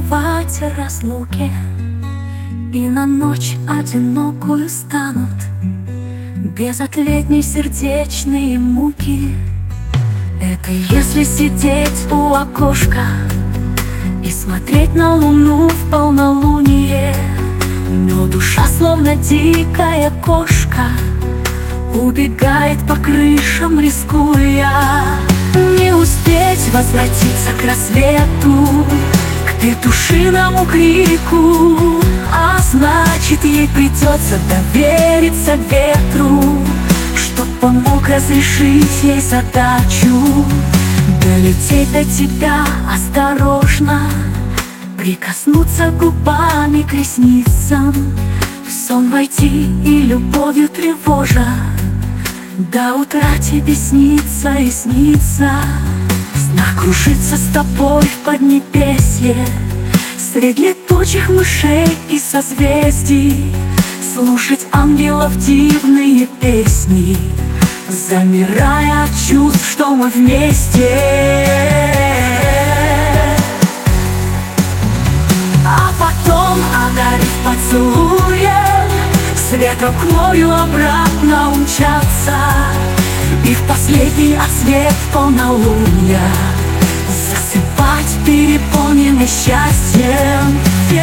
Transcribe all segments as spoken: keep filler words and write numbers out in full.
забывать о разлуке, и на ночь одинокую станут безотлетней сердечные муки. Это если сидеть у окошка и смотреть на луну в полнолуние, но душа, словно дикая кошка, убегает по крышам, рискуя не успеть возвратиться к рассвету, к петушиному крику. А значит, ей придется довериться ветру, чтоб помог разрешить ей задачу долететь до тебя осторожно, прикоснуться губами к ресницам, в сон войти и любовью тревожа до утра тебе снится и снится. В снах кружиться с тобой в поднебесье, средь летучих мышей и созвездий, слушать ангелов дивные песни, замирая от чувств, что мы вместе. А потом, одарив поцелуем, с ветром к морю обратно умчаться, и в последний отсвет полнолуния засыпать переполненный счастьем.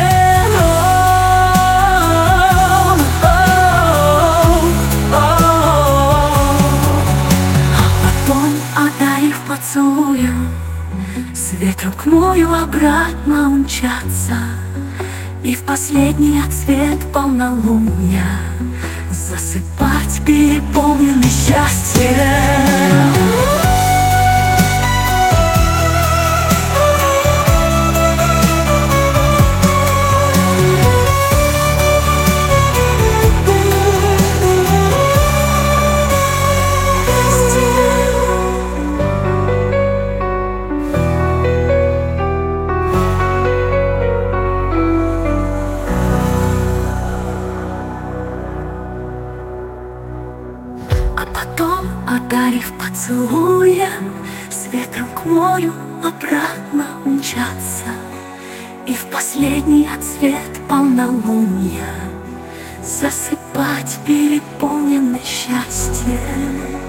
А потом, одарив поцелуем, с ветром к морю обратно умчаться, и в последний отсвет полнолуния засыпать переполненный счастьем. Потом, одарив поцелуем, с ветром к морю обратно умчаться, и в последний отсвет полнолуния засыпать переполненный счастьем.